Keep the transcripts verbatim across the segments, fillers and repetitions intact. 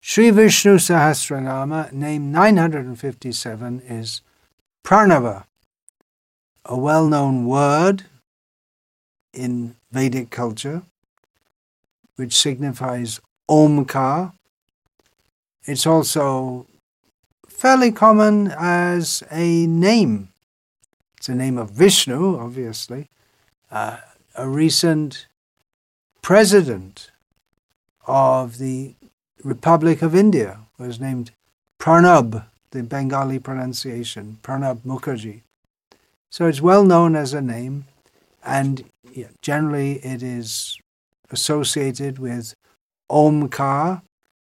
Sri Vishnu Sahasranama, name nine hundred fifty-seven, is Pranava, a well-known word in Vedic culture, which signifies Omkar. It's also fairly common as a name. It's a name of Vishnu, obviously. Uh, a recent president of the Republic of India was named Pranab, the Bengali pronunciation, Pranab Mukherjee. So it's well known as a name, and generally it is associated with Omkar.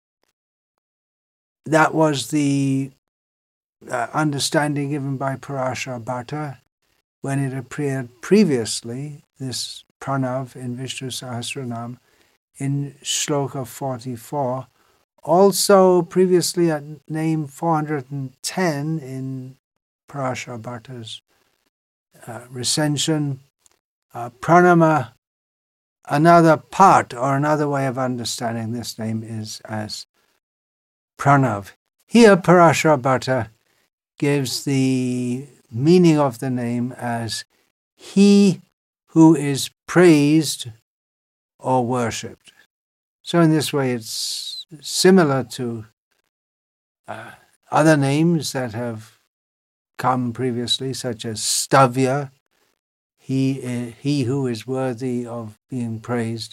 That was the uh, understanding given by Parashara Bhatta when it appeared previously, this Pranav in Vishnu Sahasranam, in Shloka forty-four. Also previously at name four hundred ten in Parashara Bhatta's uh, recension. Uh, Pranama, another part or another way of understanding this name is as Pranav. Here Parashara Bhatta gives the meaning of the name as he who is praised or worshipped. So in this way it's similar to uh, other names that have come previously, such as Stavya, he, uh, he who is worthy of being praised.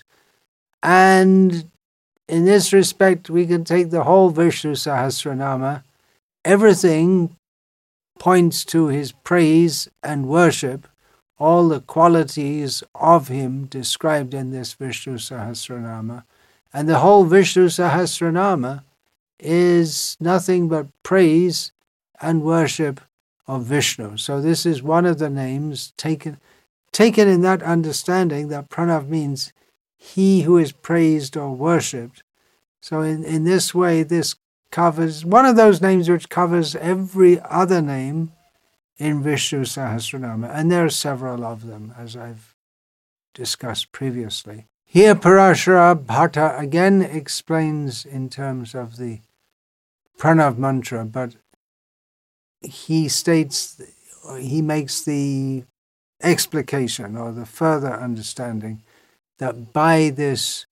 And in this respect, we can take the whole Vishnu Sahasranama. Everything points to his praise and worship, all the qualities of him described in this Vishnu Sahasranama. And the whole Vishnu Sahasranama is nothing but praise and worship of Vishnu. So this is one of the names taken, taken in that understanding that Pranav means he who is praised or worshipped. So in, in this way, this covers one of those names which covers every other name in Vishnu Sahasranama, and there are several of them, as I've discussed previously. Here Parashara Bhatta again explains in terms of the Pranav mantra, but he states, he makes the explication or the further understanding that by this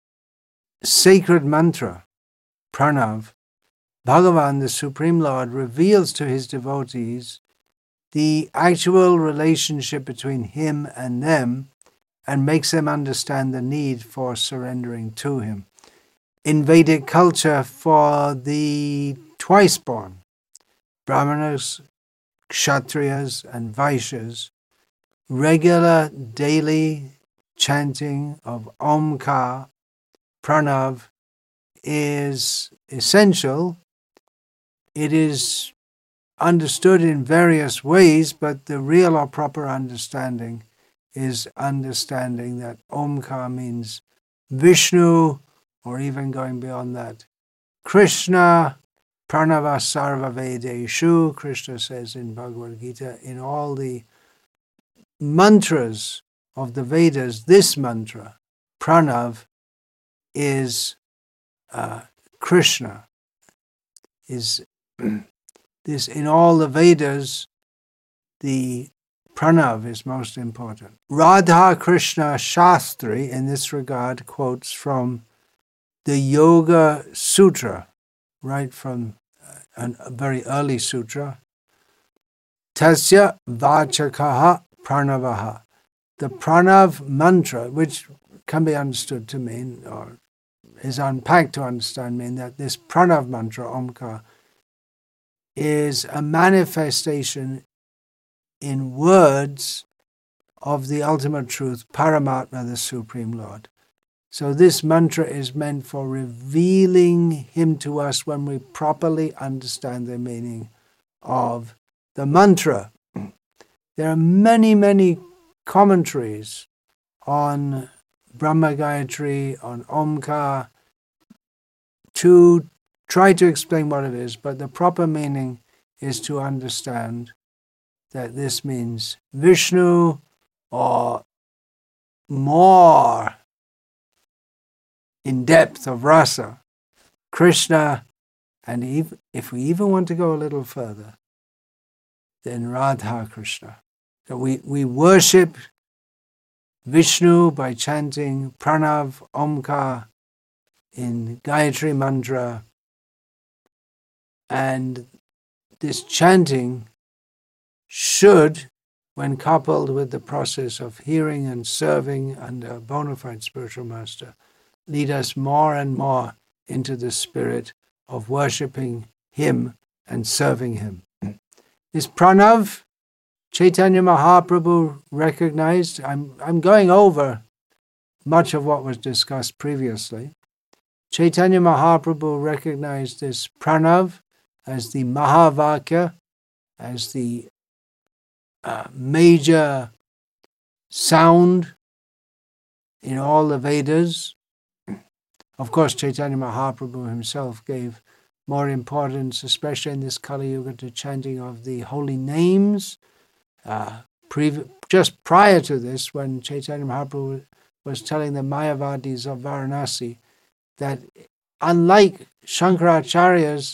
sacred mantra, Pranav, Bhagavan, the Supreme Lord, reveals to his devotees the actual relationship between him and them and makes them understand the need for surrendering to him. In Vedic culture, for the twice-born, Brahmanas, Kshatriyas, and Vaishyas, regular daily chanting of Omkar, Pranav, is essential. It is understood in various ways, but the real or proper understanding is understanding that Omkar means Vishnu, or even going beyond that, Krishna, Pranava Sarva Vedeshu, Krishna says in Bhagavad Gita, in all the mantras of the Vedas, this mantra, Pranav, is uh, Krishna, is this in all the Vedas, the Pranav is most important. Radha Krishna Shastri, in this regard, quotes from the Yoga Sutra, right from a very early sutra. Tasya Vachakaha Pranavaha. The Pranav mantra, which can be understood to mean, or is unpacked to understand, mean that this Pranav mantra, Omkar, is a manifestation in words of the ultimate truth, Paramatma, the Supreme Lord. So this mantra is meant for revealing him to us when we properly understand the meaning of the mantra. There are many, many commentaries on Brahma Gayatri, on Omkar, to try to explain what it is, but the proper meaning is to understand that this means Vishnu, or more in depth of rasa, Krishna, and if, if we even want to go a little further, then Radha Krishna. So we, we worship Vishnu by chanting Pranav, Omkar in Gayatri Mantra, and this chanting should, when coupled with the process of hearing and serving under a bona fide spiritual master, lead us more and more into the spirit of worshipping him and serving him. This Pranav, Chaitanya Mahaprabhu recognized. I'm, I'm going over much of what was discussed previously. Chaitanya Mahaprabhu recognized this Pranav as the Mahavakya, as the uh, major sound in all the Vedas. Of course, Chaitanya Mahaprabhu himself gave more importance, especially in this Kali Yuga, to chanting of the holy names. Uh, pre- just prior to this, when Chaitanya Mahaprabhu was telling the Mayavadis of Varanasi that unlike Shankaracharya's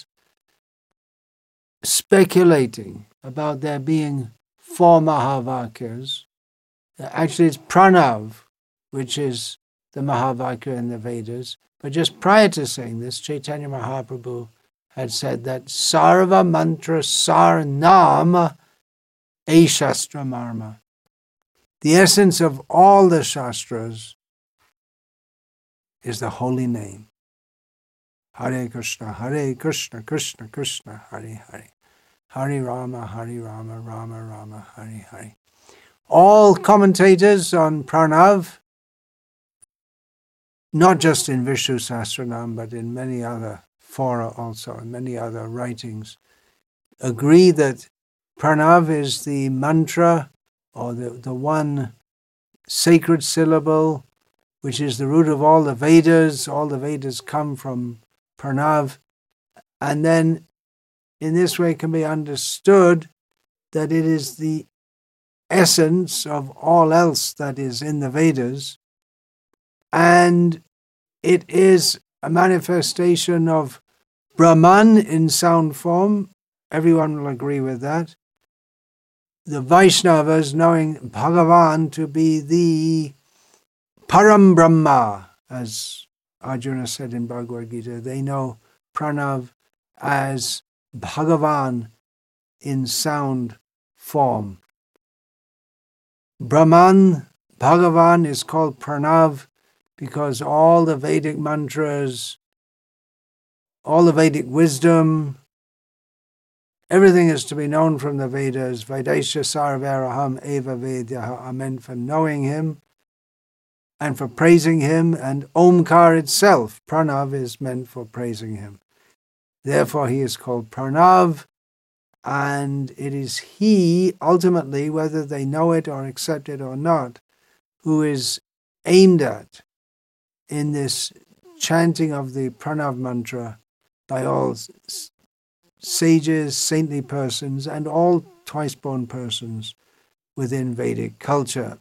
speculating about there being four Mahavakyas, actually it's Pranav, which is the Mahavakya in the Vedas. But just prior to saying this, Chaitanya Mahaprabhu had said that Sarva Mantra Sar Nama A Shastra Marma. The essence of all the Shastras is the holy name. Hare Krishna, Hare Krishna, Krishna Krishna, Hare Hare. Hare Rama, Hare Rama, Rama Rama, Hare Hare. All commentators on Pranav, not just in Vishnu Sahasranam, but in many other fora also, in many other writings, agree that Pranav is the mantra, or the, the one sacred syllable, which is the root of all the Vedas. All the Vedas come from Pranav. And then in this way can be understood that it is the essence of all else that is in the Vedas. And it is a manifestation of Brahman in sound form. Everyone will agree with that. The Vaishnavas, knowing Bhagavan to be the Param Brahma, as Arjuna said in Bhagavad Gita, they know Pranav as Bhagavan in sound form. Brahman, Bhagavan is called Pranav because all the Vedic mantras, all the Vedic wisdom, everything is to be known from the Vedas. Vedasya sarvaraham eva vedyaha are meant for knowing him and for praising him, and Omkar itself, Pranav, is meant for praising him. Therefore he is called Pranav, and it is he, ultimately, whether they know it or accept it or not, who is aimed at in this chanting of the Pranav mantra by all sages, saintly persons, and all twice-born persons within Vedic culture.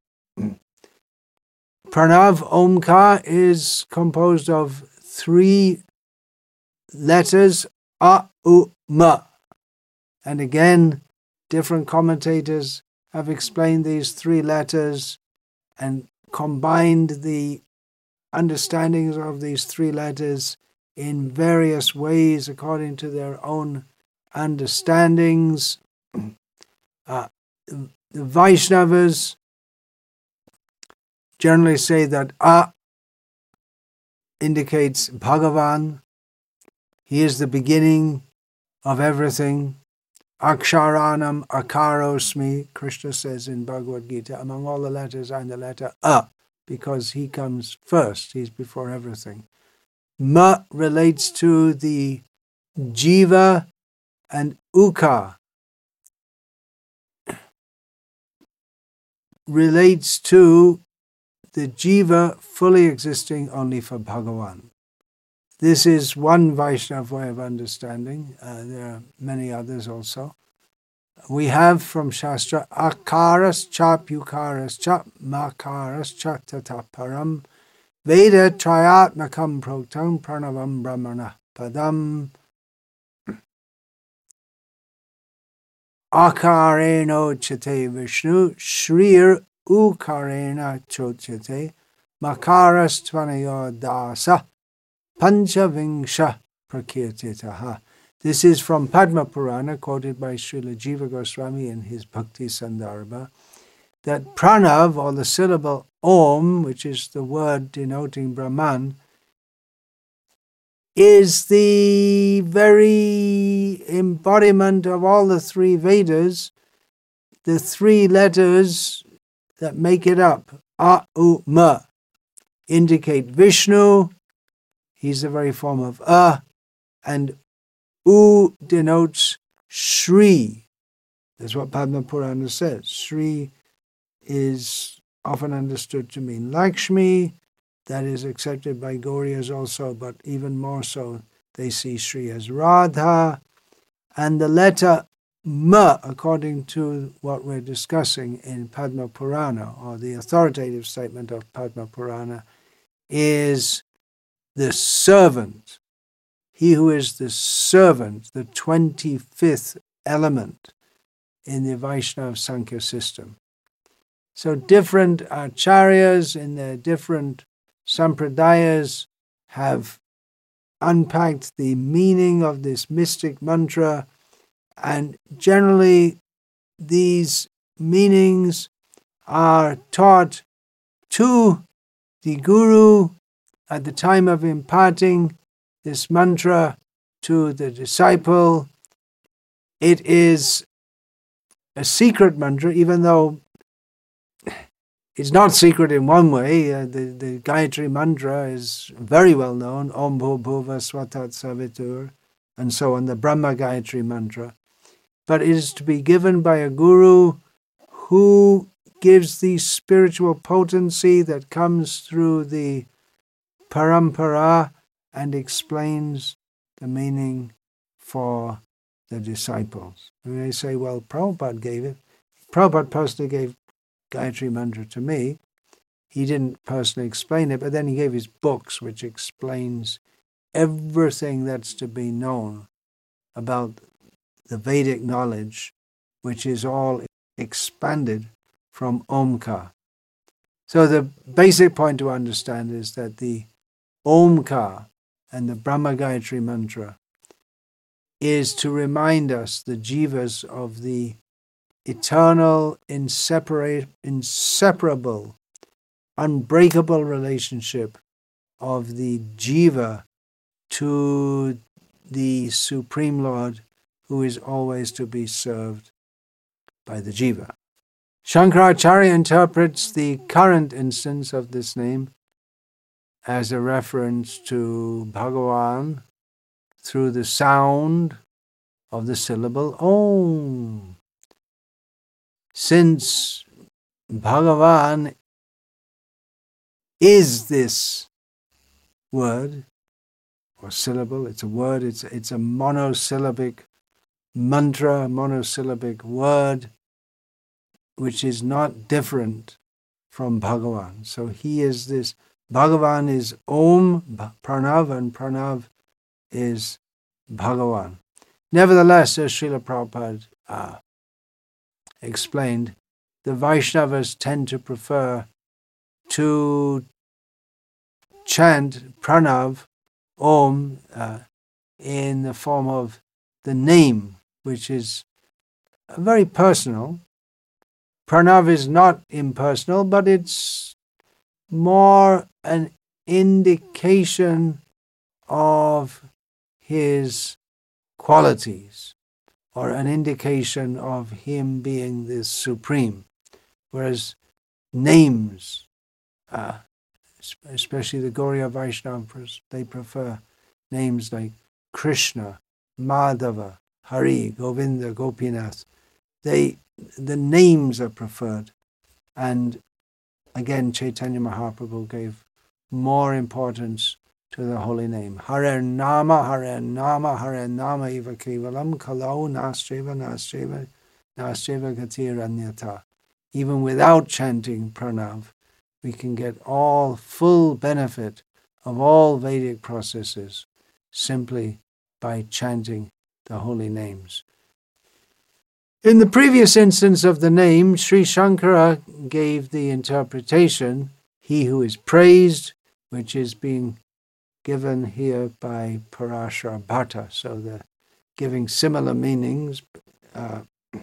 Pranav Omkar is composed of three letters, A, U, Ma. And again, different commentators have explained these three letters and combined the understandings of these three letters in various ways according to their own understandings. Uh, the Vaishnavas generally say that A indicates Bhagavan. He is the beginning of everything. Aksharanam akarosmi, Krishna says in Bhagavad Gita, among all the letters I'm the letter A, because he comes first, he's before everything. Ma relates to the jiva, and uka relates to the jiva fully existing only for Bhagavan. This is one Vaishnava way of understanding. Uh, there are many others also. We have from Shastra, akaras cha pukaras cha makaras cha tataparam Veda trayatmakam proktam pranavam brahmana padam akareno chate Vishnu shrir ukarena chochate makaras tvanayo dasa panchavingsha prakirtitaha. This is from Padma Purana, quoted by Srila Jiva Goswami in his Bhakti Sandarbha, that pranav, or the syllable om, which is the word denoting Brahman, is the very embodiment of all the three Vedas, the three letters that make it up, A, U, Ma, indicate Vishnu, he's the very form of A, and U denotes Shri. That's what Padma Purana says. Shri is often understood to mean Lakshmi. That is accepted by Gauriyas also, but even more so, they see Shri as Radha. And the letter Ma, according to what we're discussing in Padma Purana, or the authoritative statement of Padma Purana, is the servant. He who is the servant, the twenty-fifth element in the Vaishnava Sankhya system. So different acharyas in their different sampradayas have unpacked the meaning of this mystic mantra, and generally these meanings are taught to the guru at the time of imparting this mantra to the disciple. It is a secret mantra, even though it's not secret in one way. Uh, the, the Gayatri mantra is very well known, Om Bhu Bhuva Swatat Savitur, and so on, the Brahma Gayatri mantra. But it is to be given by a guru who gives the spiritual potency that comes through the parampara and explains the meaning for the disciples. And they say, well, Prabhupada gave it. Prabhupada personally gave Gayatri Mantra to me. He didn't personally explain it, but then he gave his books, which explains everything that's to be known about the Vedic knowledge, which is all expanded from Omkar. So the basic point to understand is that the Omkar and the Brahma Gayatri Mantra is to remind us, the jivas, of the eternal, inseparate, inseparable, unbreakable relationship of the jiva to the Supreme Lord, who is always to be served by the jiva. Shankaracharya interprets the current instance of this name as a reference to Bhagavan through the sound of the syllable Om. Since Bhagavan is this word or syllable, it's a word, it's, it's a monosyllabic mantra, monosyllabic word, which is not different from Bhagavan. So he is this, Bhagavan is Om, Pranav, and Pranav is Bhagavan. Nevertheless, as Srila Prabhupada uh, explained, the Vaishnavas tend to prefer to chant Pranav, Om, uh, in the form of the name, which is very personal. Pranav is not impersonal, but it's more an indication of his qualities, or an indication of him being the supreme. Whereas names, uh, especially the Gauriya Vaishnavas, they prefer names like Krishna, Madhava, Hari, Govinda, Gopinath. They, the names are preferred. And again, Chaitanya Mahaprabhu gave more importance to the holy name. Hare Nama, Hare Nama, Hare Nama Eva Kevalam, Kalau Nastreva, Nastreva, Nastreva Gatir Anyata. Even without chanting Pranav, we can get all full benefit of all Vedic processes simply by chanting the holy names. In the previous instance of the name, Sri Shankara gave the interpretation, he who is praised, which is being given here by Parashara Bhatta. So they're giving similar meanings. Uh,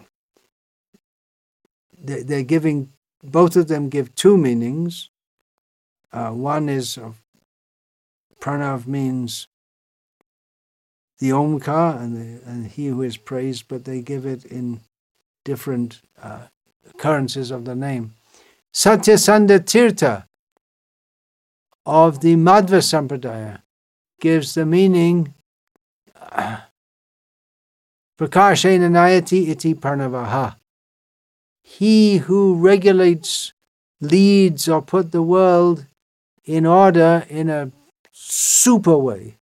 they, they're giving, both of them give two meanings. Uh, one is of Pranav means the Omkar and, the, and he who is praised, but they give it in different uh, occurrences of the name. Satyasanda Tirtha of the Madhva Sampradaya gives the meaning uh, Prakashena Nayati iti Parnavaha. He who regulates, leads, or put the world in order in a super way.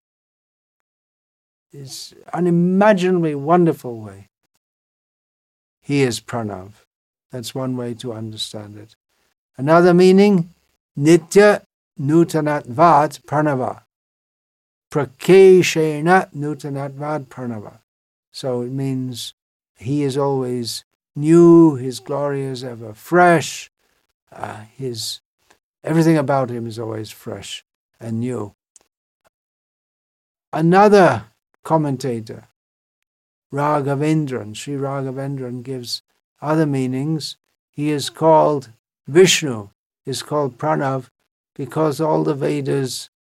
It's unimaginably wonderful way. He is Pranav. That's one way to understand it. Another meaning, Nitya Nutanatvad Pranava. Prakeshena Nutanatvad Pranava. So it means he is always new, his glory is ever fresh, uh, his everything about him is always fresh and new. Another commentator, Raghavendran, Sri Raghavendran gives other meanings. He is called Vishnu, is called Pranav, because all the Vedas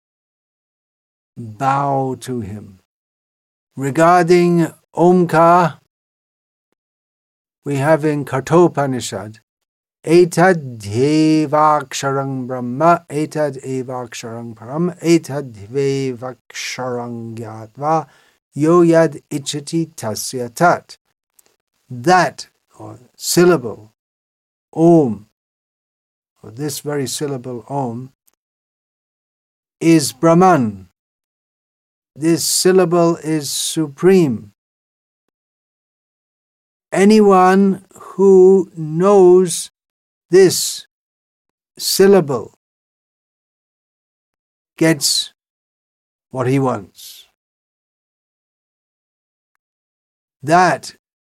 bow to him. Regarding Omkar, we have in Kathopanishad, Etad Devaksharang Brahma, Etad Evaksharang Param, Etad Devaksharang Gyatva, Yoyad Ichati Tasya Tat. That, or syllable, Om, or this very syllable Om, is Brahman. This syllable is supreme. Anyone who knows this syllable gets what he wants. That,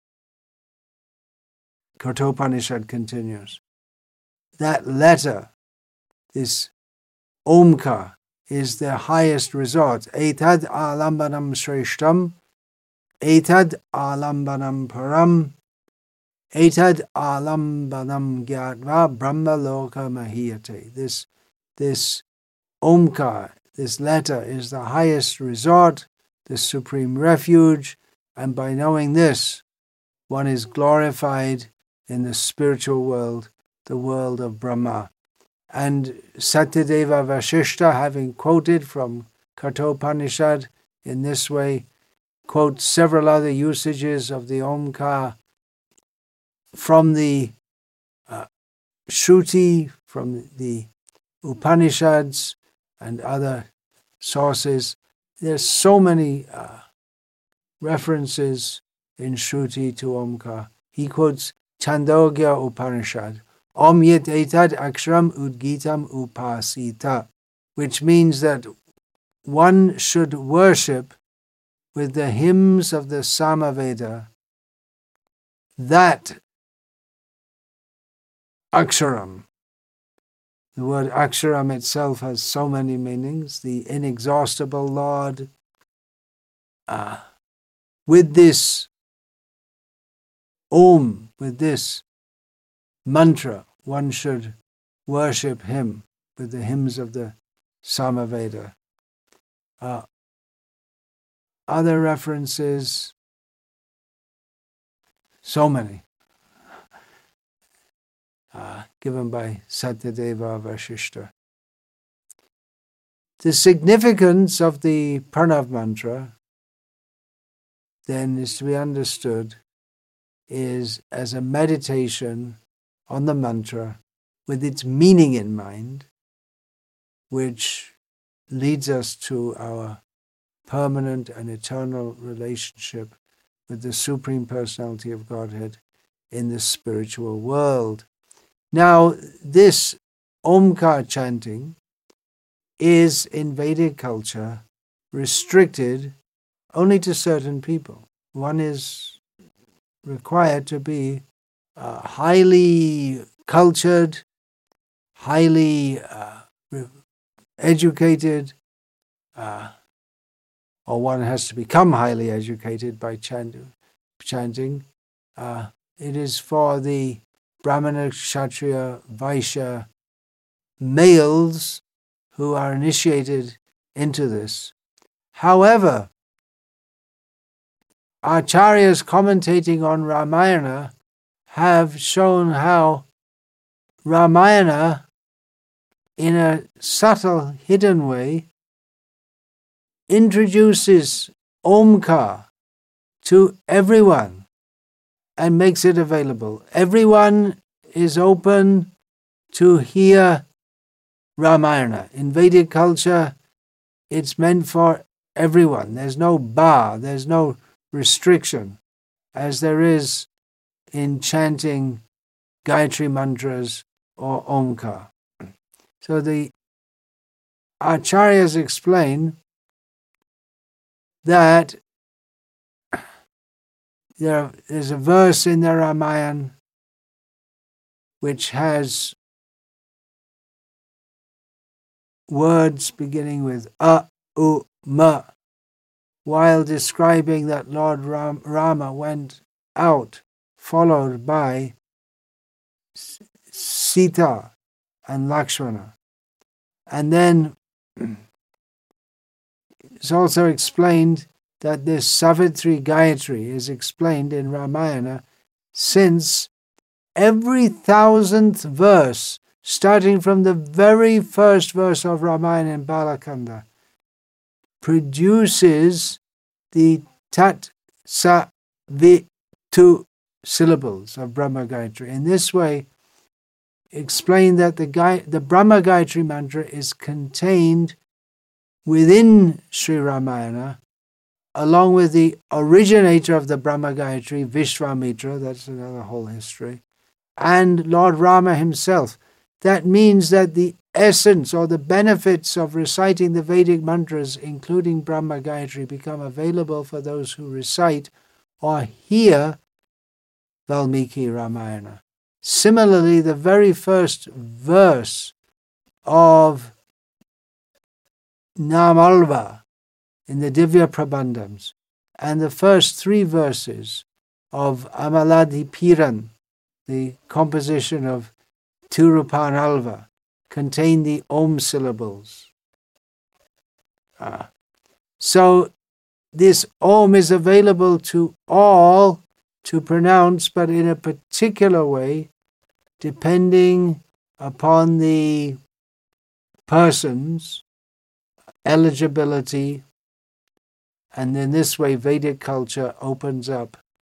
Kathopanishad continues, that letter, this Omkar, is the highest resort. Etad alambanam shreshtam, etad alambanam param, etad alambanam gyatva brahma loka mahiyate. This, this Omkar, this letter, is the highest resort, the supreme refuge, and by knowing this, one is glorified in the spiritual world, the world of Brahma. And Satyadeva Vasishta, having quoted from Kathopanishad in this way, quotes several other usages of the Omkar from the uh, Shruti, from the Upanishads and other sources. There's so many uh, references in Shruti to Omkar. He quotes Chandogya Upanishad, Om yet etad aksharam udgitam upasita, which means that one should worship with the hymns of the Samaveda that aksharam. The word aksharam itself has so many meanings. The inexhaustible Lord. Uh, with this Om, with this mantra, one should worship him with the hymns of the Samaveda. Uh, other references, so many, uh, given by Satyadeva Vasishta. The significance of the Pranav mantra then is to be understood is as a meditation on the mantra with its meaning in mind, which leads us to our permanent and eternal relationship with the Supreme Personality of Godhead in the spiritual world. Now, this Omkar chanting is in Vedic culture restricted only to certain people. One is required to be uh, highly cultured, highly uh, educated, uh, or one has to become highly educated by chant- chanting. Uh, it is for the Brahmana, Kshatriya, Vaishya males who are initiated into this. However, Acharyas commentating on Ramayana have shown how Ramayana, in a subtle, hidden way, introduces Omkar to everyone and makes it available. Everyone is open to hear Ramayana. In Vedic culture, it's meant for everyone. There's no bar, there's no restriction, as there is in chanting Gayatri mantras or Omkar. So the Acharyas explain that there is a verse in the Ramayana which has words beginning with a, u, ma, while describing that Lord Ram, Rama went out, followed by Sita and Lakshmana. And then it's also explained that this Savitri Gayatri is explained in Ramayana, since every thousandth verse, starting from the very first verse of Ramayana in Balakanda, produces the Tat Sa Vi Tu syllables of Brahma Gayatri. In this way, explain that the, Gay- the Brahma Gayatri mantra is contained within Sri Ramayana, along with the originator of the Brahma Gayatri, Vishwamitra, that's another whole history, and Lord Rama himself. That means that the essence or the benefits of reciting the Vedic mantras, including Brahma Gayatri, become available for those who recite or hear Valmiki Ramayana. Similarly, the very first verse of Namalva in the Divya Prabandhams and the first three verses of Amaladi Piran, the composition of Tirupan Alva, contain the Om syllables. Ah. So this Om is available to all to pronounce, but in a particular way, depending upon the person's eligibility. And in this way, Vedic culture opens up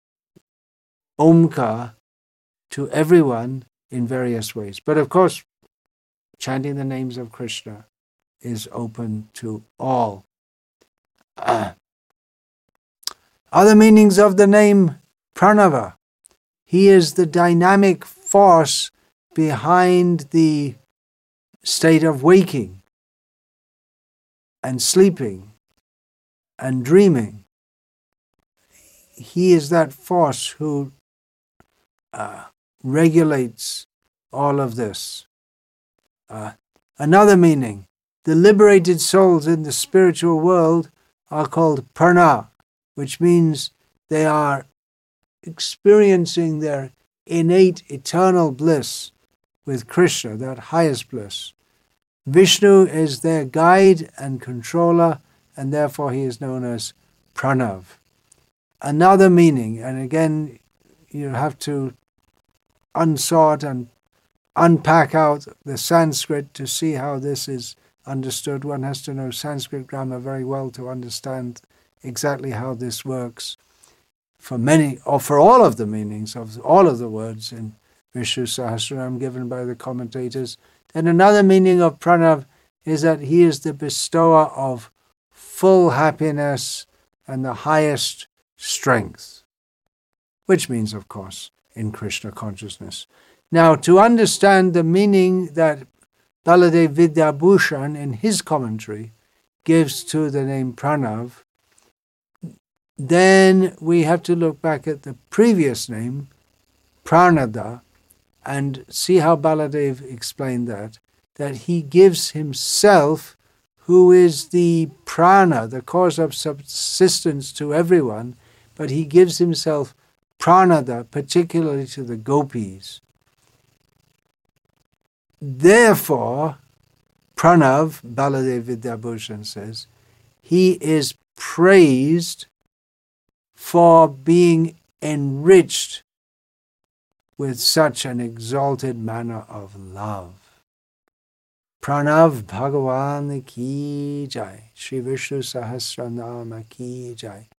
Omkar to everyone in various ways. But of course, chanting the names of Krishna is open to all. Uh, other meanings of the name Pranava. He is the dynamic force behind the state of waking and sleeping and dreaming. He is that force who uh, regulates all of this. Uh, another meaning, the liberated souls in the spiritual world are called Prana, which means they are experiencing their innate eternal bliss with Krishna, that highest bliss. Vishnu is their guide and controller, and therefore he is known as Pranav. Another meaning, and again, you have to unsort and unpack out the Sanskrit to see how this is understood. One has to know Sanskrit grammar very well to understand exactly how this works. For many, or for all of the meanings of all of the words in Vishnu Sahasranam given by the commentators. And another meaning of Pranav is that he is the bestower of full happiness and the highest strength, which means, of course, in Krishna consciousness. Now, to understand the meaning that Baladev Vidyabhushan in his commentary gives to the name Pranav, then we have to look back at the previous name, Pranada, and see how Baladev explained that, that he gives himself, who is the prana, the cause of subsistence to everyone, but he gives himself pranada, particularly to the gopis. Therefore, Pranav, Baladev Vidyabhushan says, he is praised for being enriched with such an exalted manner of love. Pranav Bhagavan ki jai, Shri Vishnu Sahasranama ki jai.